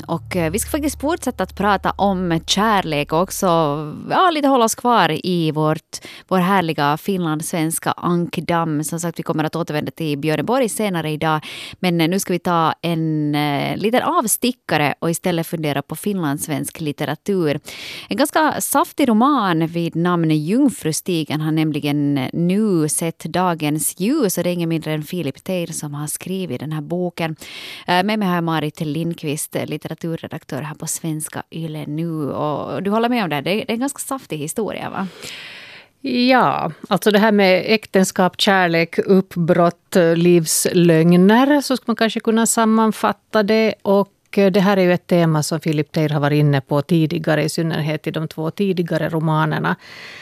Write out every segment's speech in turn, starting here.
Och vi ska faktiskt fortsätta att prata om kärlek och också lite hålla oss kvar i vår härliga finlandssvenska ankdamm. Som sagt, vi kommer att återvända till Björneborg senare idag. Men nu ska vi ta en liten avstickare och istället fundera på finlandssvensk litteratur. En ganska saftig roman vid namn Jungfrustigen har nämligen nu sett dagens ljus. Och det är ingen mindre än Filip Teir som har skrivit den här boken. Med mig har jag Marit Lindqvist, litteraturredaktör här på Svenska Yle nu. Och du håller med om det, det är en ganska saftig historia, va? Ja, alltså det här med äktenskap, kärlek, uppbrott, livslögner, så ska man kanske kunna sammanfatta det. Och det här är ju ett tema som Filip Teir har varit inne på tidigare, i synnerhet i de 2 tidigare romanerna.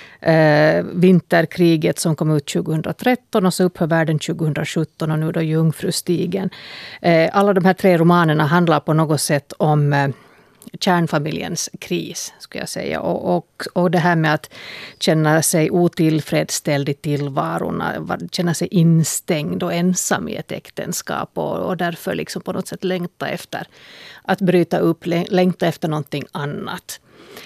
Vinterkriget som kom ut 2013 och så upphör världen 2017 och nu då Jungfrustigen. Alla de här 3 romanerna handlar på något sätt om kärnfamiljens kris, skulle jag säga. Och det här med att känna sig otillfredsställd i tillvaron, känna sig instängd och ensam i ett äktenskap och därför liksom på något sätt längta efter att bryta upp, längta efter någonting annat.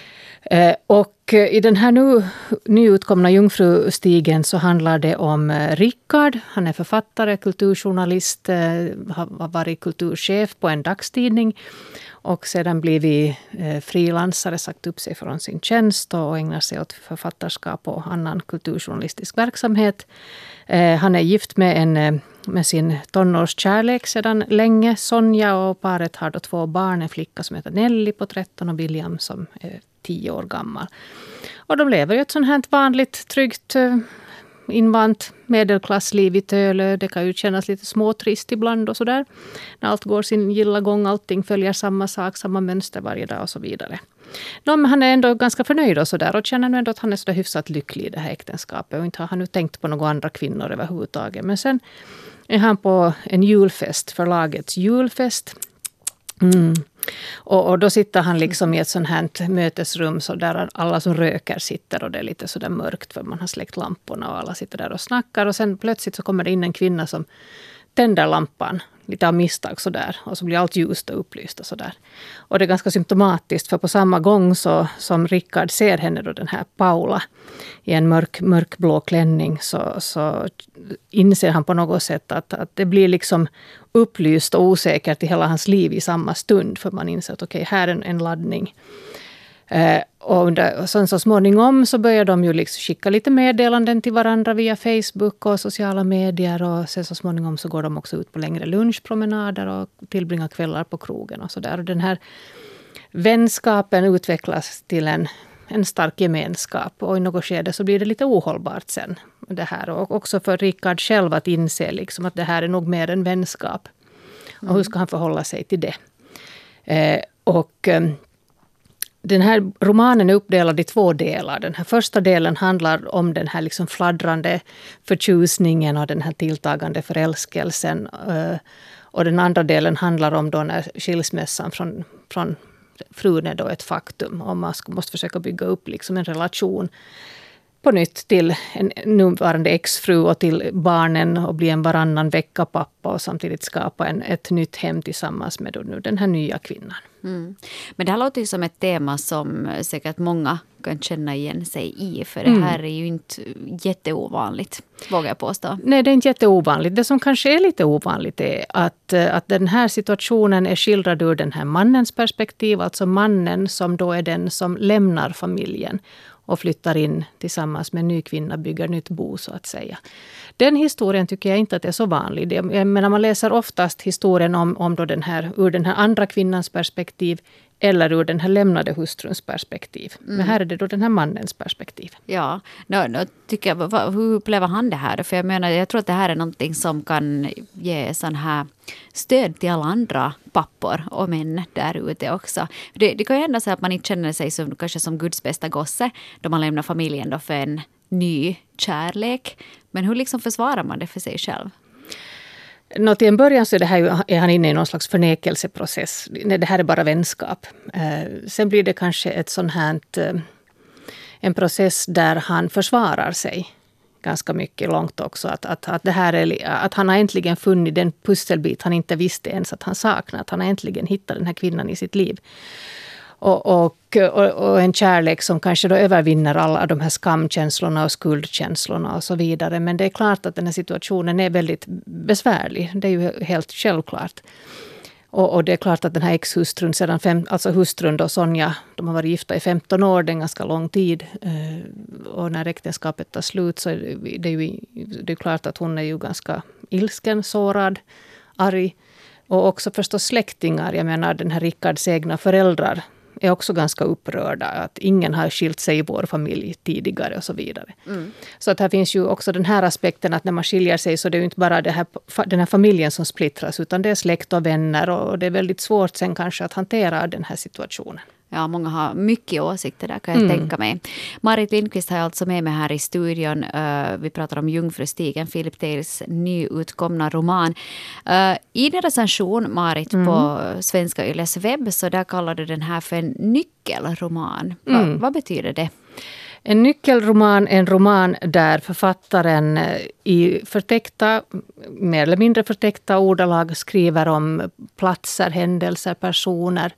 Och i den här nyutkomna Jungfrustigen så handlar det om Rickard. Han är författare, kulturjournalist, har varit kulturchef på en dagstidning och sedan blivit frilansare, sagt upp sig från sin tjänst och ägnar sig åt författarskap och annan kulturjournalistisk verksamhet. Han är gift med sin tonårskärlek sedan länge, Sonja, och paret har då 2 barn, en flicka som heter Nelly på 13 och William som är 10 år gammal. Och de lever ju ett sånt här vanligt, tryggt, invant medelklassliv i Tölö. Det kan ju kännas lite småtrist ibland och sådär. När allt går sin gilla gång, allting följer samma sak, samma mönster varje dag och så vidare. Men han är ändå ganska förnöjd och sådär och känner nu ändå att han är så hyfsat lycklig i det här äktenskapet. Och inte har han nu tänkt på några andra kvinnor överhuvudtaget. Men sen är han på en julfest, förlagets julfest. Och då sitter han liksom i ett sånt här mötesrum så där alla som röker sitter och det är lite så där mörkt för man har släckt lamporna och alla sitter där och snackar och sen plötsligt så kommer det in en kvinna som tänder lampan lite av misstag så där och så blir allt ljust och upplyst och så där. Och det är ganska symptomatiskt för på samma gång så som Rickard ser henne då, den här Paula i en mörkblå klänning, så inser han på något sätt att det blir liksom upplyst och osäkert i hela hans liv i samma stund, för man inser att okej, här är en laddning. Och sen så småningom så börjar de ju liksom skicka lite meddelanden till varandra via Facebook och sociala medier, och sen så småningom så går de också ut på längre lunchpromenader och tillbringar kvällar på krogen och så där. Och den här vänskapen utvecklas till en stark gemenskap, och i något skede så blir det lite ohållbart sen det här, och också för Rickard själv att inse liksom att det här är nog mer en vänskap. Och hur ska han förhålla sig till det? Den här romanen är uppdelad i 2 delar. Den här första delen handlar om den här liksom fladdrande förtjusningen och den här tilltagande förälskelsen. Och den andra delen handlar om då när skilsmässan från frun är då ett faktum. Och man måste försöka bygga upp liksom en relation på nytt till en nuvarande exfru och till barnen och bli en varannan vecka pappa och samtidigt skapa ett nytt hem tillsammans med nu den här nya kvinnan. Mm. Men det här låter ju som ett tema som säkert många kan känna igen sig i, för det här är ju inte jätteovanligt, vågar jag påstå. Nej, det är inte jätteovanligt. Det som kanske är lite ovanligt är att den här situationen är skildrad ur den här mannens perspektiv, alltså mannen som då är den som lämnar familjen och flyttar in tillsammans med en ny kvinna, bygger nytt bo så att säga. Den historien tycker jag inte att det är så vanlig. Jag menar, man läser oftast historien om då ur den här andra kvinnans perspektiv eller ur den här lämnade hustruns perspektiv. Men här är det då den här mannens perspektiv. Ja, tycker jag, hur upplever han det här? För jag tror att det här är någonting som kan ge sån här stöd till alla andra pappor och män där ute också. Det kan ju hända så att man inte känner sig kanske som Guds bästa gosse då man lämnar familjen då för en ny kärlek. Men hur liksom försvarar man det för sig själv? Till en början så är han inne i någon slags förnekelseprocess. Det här är bara vänskap. Sen blir det kanske en process där han försvarar sig ganska mycket långt också. Att det här är, att han har äntligen funnit den pusselbit han inte visste ens att han saknade. Att han har äntligen hittat den här kvinnan i sitt liv. Och en kärlek som kanske då övervinner alla de här skamkänslorna och skuldkänslorna och så vidare. Men det är klart att den här situationen är väldigt besvärlig. Det är ju helt självklart. Och det är klart att den här ex-hustrun, alltså hustrun då Sonja, de har varit gifta i 15 år, det är en ganska lång tid. Och när äktenskapet tar slut så är det är klart att hon är ju ganska ilsken, sårad, arg. Och också förstås släktingar, jag menar den här Rickards egna föräldrar är också ganska upprörda. Att ingen har skilt sig i vår familj tidigare och så vidare. Mm. Så att här finns ju också den här aspekten att när man skiljer sig så det är ju inte bara den här familjen som splittras utan det är släkt och vänner och det är väldigt svårt sen kanske att hantera den här situationen. Ja, många har mycket åsikter där kan jag tänka mig. Marit Lindqvist har alltså med mig här i studion. Vi pratar om Jungfrustigen, Philip Teyrs nyutkomna roman. I din recension, Marit, på Svenska Yles webb så där kallar du den här för en nyckelroman. Vad betyder det? En nyckelroman är en roman där författaren i förtäckta, mer eller mindre förtäckta ordalag skriver om platser, händelser, personer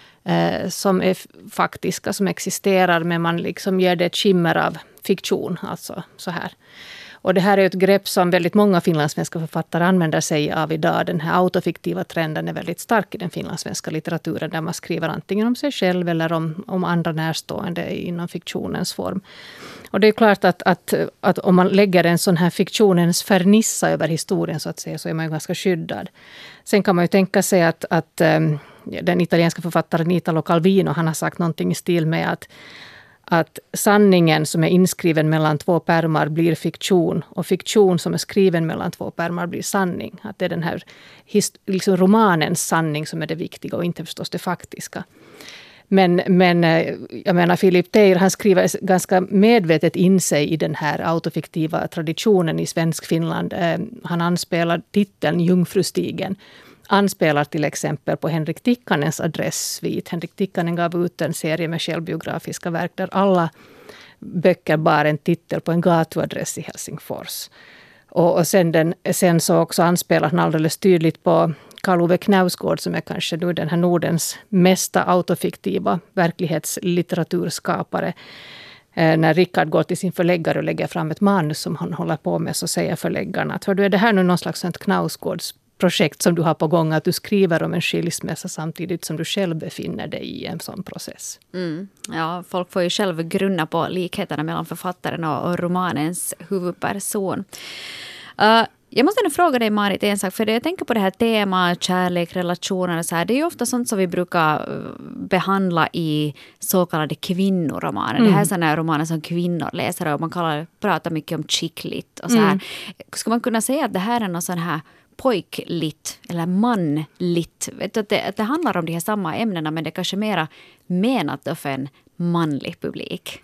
som är faktiska, som existerar, men man liksom ger det ett skimmer av fiktion, alltså så här. Och det här är ett grepp som väldigt många finlandssvenska författare använder sig av idag. Den här autofiktiva trenden är väldigt stark i den finlandssvenska litteraturen, där man skriver antingen om sig själv eller om andra närstående inom fiktionens form. Och det är klart att om man lägger en sån här fiktionens fernissa över historien så att säga, så är man ju ganska skyddad. Sen kan man ju tänka sig att den italienska författaren Italo Calvino, han har sagt någonting i stil med att sanningen som är inskriven mellan två pärmar blir fiktion och fiktion som är skriven mellan två pärmar blir sanning. Att det är den här liksom romanens sanning som är det viktiga och inte förstås det faktiska. Men jag menar Philip Teyr, han skriver ganska medvetet in sig i den här autofiktiva traditionen i svensk Finland. Han anspelar titeln Jungfrustigen. Anspelar till exempel på Henrik Tikkanens adresssvit. Henrik Tikkanen gav ut en serie med självbiografiska verk där alla böcker bar en titel på en gatuadress i Helsingfors. Och sen så också anspelar han alldeles tydligt på Karl Ove Knausgård som är kanske nu den här Nordens mesta autofiktiva verklighetslitteraturskapare. När Rickard går till sin förläggare och lägger fram ett manus som han håller på med så säger förläggarna att är det här nu någon slags Knausgårds projekt som du har på gång, att du skriver om en skilsmässa samtidigt som du själv befinner dig i en sån process. Ja, folk får ju själv grunna på likheterna mellan författaren och romanens huvudperson. Jag måste nu fråga dig, Marit, en sak, för jag tänker på det här temat, kärlek, relationer och så här. Det är ju ofta sånt som vi brukar behandla i så kallade kvinnoromaner. Det här är sådana romaner som kvinnor läser och man pratar mycket om chicklit och så här. Ska man kunna säga att det här är någon sån här pojkligt eller manligt? Att det handlar om de här samma ämnena, men det är kanske mera menat för en manlig publik.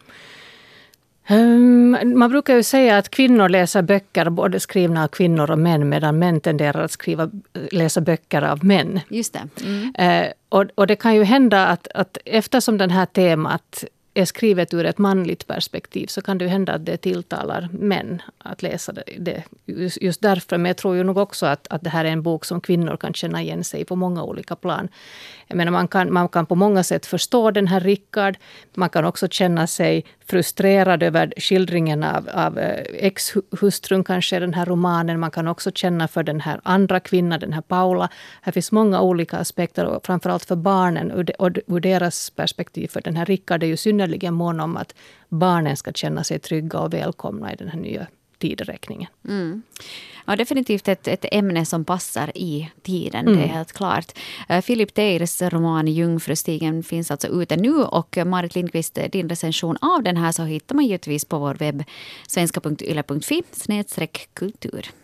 Man brukar ju säga att kvinnor läser böcker både skrivna av kvinnor och män, medan män tenderar att läsa böcker av män. Just det. Och det kan ju hända att eftersom den här temat är skrivet ur ett manligt perspektiv så kan det ju hända att det tilltalar män att läsa det. Just därför, men jag tror ju nog också att det här är en bok som kvinnor kan känna igen sig på många olika plan. Jag menar, man kan på många sätt förstå den här Rickard. Man kan också känna sig frustrerad över skildringen av ex-hustrun kanske i den här romanen. Man kan också känna för den här andra kvinnan, den här Paula. Här finns många olika aspekter och framförallt för barnen och ur deras perspektiv. För den här Rickard är ju synnerligen mån om att barnen ska känna sig trygga och välkomna i den här nya tideräkningen. Ja, definitivt ett ämne som passar i tiden, det är helt klart. Philip Teyrs roman Jungfrustigen finns alltså ute nu och Marit Lindqvist, din recension av den här så hittar man givetvis på vår webb svenska.yle.fi/kultur.